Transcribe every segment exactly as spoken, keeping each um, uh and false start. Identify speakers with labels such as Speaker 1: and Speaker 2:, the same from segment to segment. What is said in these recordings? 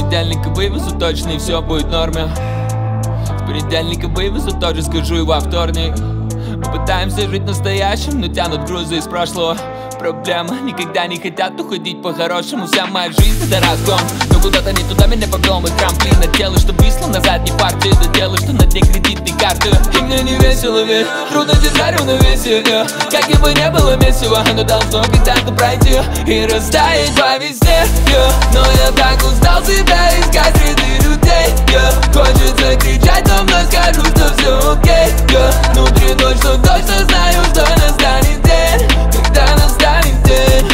Speaker 1: понедельника вывезу точно, и все будет в норме. С понедельника вывезу, тоже скажу и во вторник. Мы пытаемся жить настоящим, но тянут грузы из прошлого. Проблема, никогда не хотят уходить по-хорошему. Вся моя жизнь это разгон, но куда-то не туда меня повел мой трамплин. От тела, что висло назад не партию, до тела, что на дне кредитной карты. И мне не весело, ведь трудно держать равновесие, yeah. Как бы не было месива, оно должно когда-то пройти и растаять по весне, yeah. Но я так устал себя искать среди людей, yeah. Хочется кричать, но вновь скажу, что все окей, yeah. Внутри точно, точно знаю, что настанет день, когда настанет день.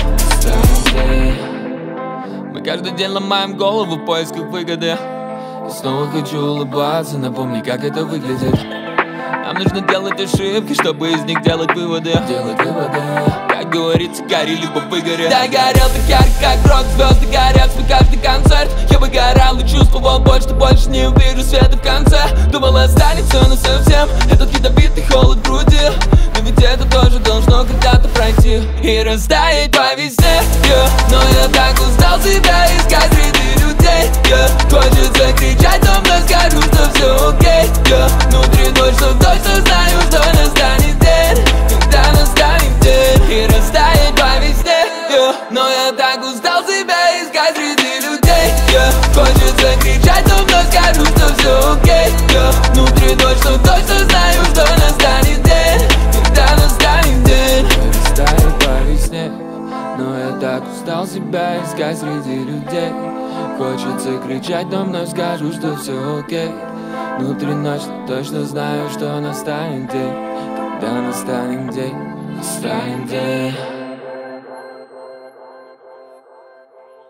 Speaker 1: Мы каждый день ломаем голову в поисках выгоды. И снова хочу улыбаться, напомни, как это выглядит. Нам нужно делать ошибки, чтобы из них делать выводы. Делать выводы. Как говорится, гори либо выгори. Да, горел так ярко, как рок-звезды горят свой каждый концерт. Я бы горел и чувствовал боль, что больше не увижу света в конце. Думал, останется, но совсем этот ядовитый холод в груди. Но ведь это тоже должно когда-то пройти и растаять по весне, yeah. Но я так устал себя искать среди людей, yeah. Хочется кричать, но вновь скажу, что все окей, yeah. Внутри точно, точно знаю, что настанет день, когда настанет день и растаять по весне, yeah. Но я так устал себя искать среди людей, yeah. Хочется кричать, но вновь скажу, что все окей, yeah. Внутри точно, точно знаю, что настанет день, когда настанет день и растает по весне. Но я так устал себя искать среди людей. Хочется кричать, но вновь скажу, что все окей. Внутри ночь, точно знаю, что настанет день, когда настанет день, настанет день.